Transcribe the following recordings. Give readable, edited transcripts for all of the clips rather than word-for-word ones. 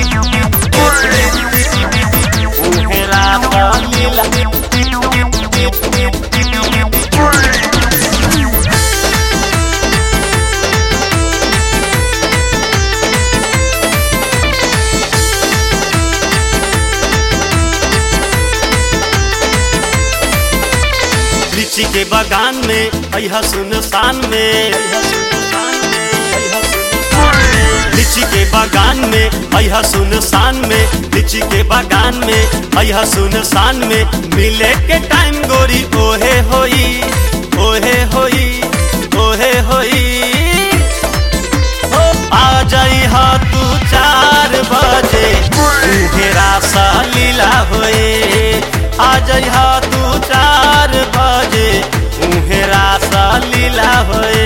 लीची के बागान में अइहा सुनसान में, लीची के बागान में अइहा सुनसान में, लीची के बागान में अइहा सुनसान में, मिले के टाइम गोरी ओहे होई, ओहे होई, ओहे होई। आ जाइहा तू 4 बजे घेरा सा लीला होए, आ जाइहा तू 4 बजे उहेरा सा लीला होए।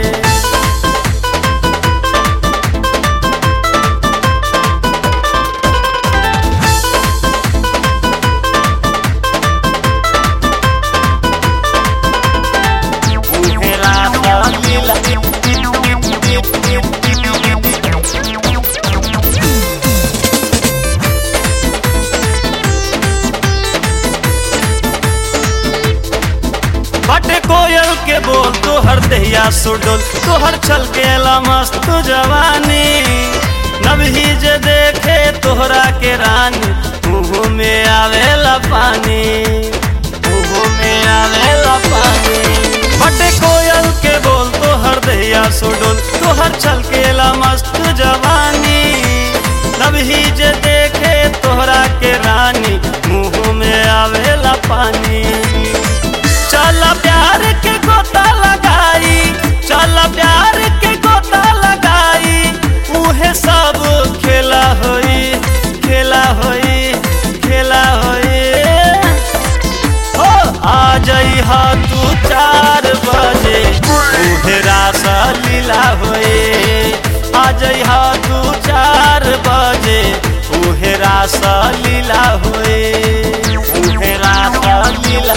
बटे कोयल के बोल तोहर दहिया सुडोल, तोहर छल के मस्त जवानी, नभी जे देखे तोहरा के रानी मुँह में आवेला पानी, मुँह में आवेला पानी। बटे कोयल के बोल तोहर दहिया सुडोल, तोहर छल के मस्त जवानी, नभी जे देखे तोहरा के रानी मुँह में आवेला पानी। चल प्यार के गोता लगाई, चल प्यार के गोता लगाई, उहे सब खेला होई, खेला होई, खेला होई। हो आ जाइहा तू 4 बजे उहेरा सा लीला होए, आ जाइहा तू 4 बजे उहेरा सा लीला होए, उहेरा सा लीला।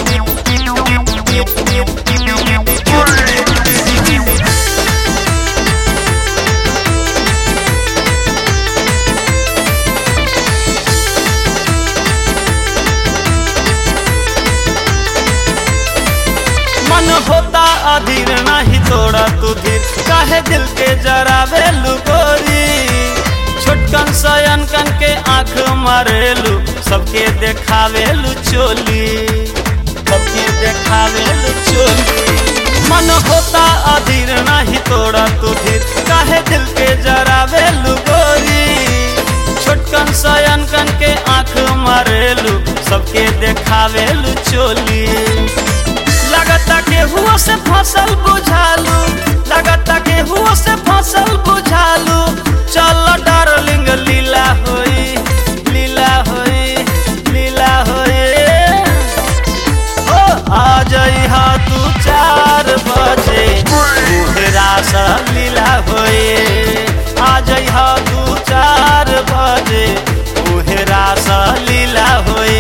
मन होता अधीर नहीं तोड़ा तू धीर, काहे दिल के जरावे गोरी, छोटकन सयनकन के आँख मारेलू, सबके देखावेलू चोली, सबके देखावेलू चोली। मन होता अधीर नहीं तोड़ा तू धीर, काहे दिल के जरावेलू गोरी, छोटकन सयनकन के आँख मारेलू, सबके देखावेलू चोली। लगता के हुआ से फसल बुझालू, लगता के हुआ से फसल बुझालू, चल डार्लिंग लीला होई, लीला होई, लीला होई। ओ आ जाइहा तू 4 बजे उहेरा सा लीला होए, आ जाइहा तू 4 बजे उहेरा सा लीला होए।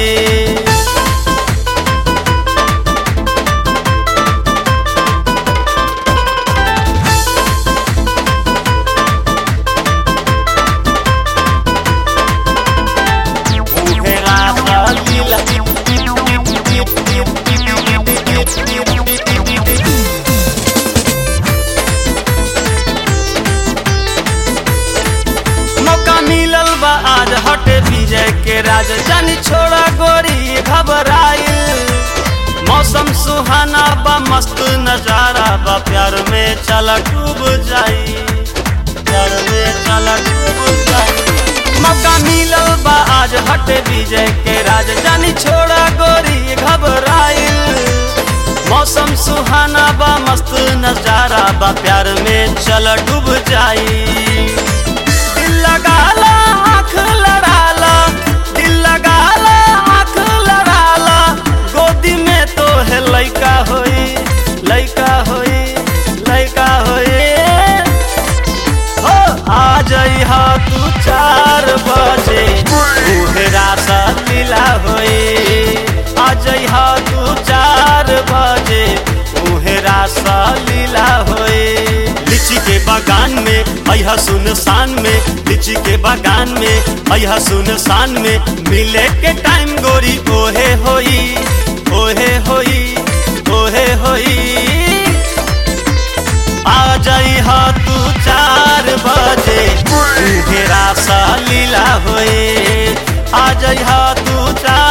मौका मिलल बा आज हटे विजय के राज, जानी छोड़ा गोरी घबराइल, मौसम सुहाना बा मस्त नजारा बा, प्यार में चला डूब जाई, प्यार में चला डूब जाई। मौका मिलल बा आज हटे विजय के राज, जानी छोड़ा गोरी घबराइल, मौसम सुहाना बा मस्त नजारा बा, प्यार में चला डूब जाई। दिल लगाला आँख लड़ाला, दिल लगाला आँख लड़ाला, गोदी में तो है लइका होई, लइका होई, लइका होई। हो आ जाइहा तू 4 बजे उहेरा सा लीला होए, आ जाइहा तू 4 बजे उहेरा सा लीला होए। लीची के मकान में, अहा सुनसान में, लीची के बागान में, अहा सुनसान में, मिले के टाइम गोरी ओहे होई, ओहे होई, ओहे होई। आ जाई हा तू 4 बजे घेरा सा लीला होए, आ जाई हा तू 4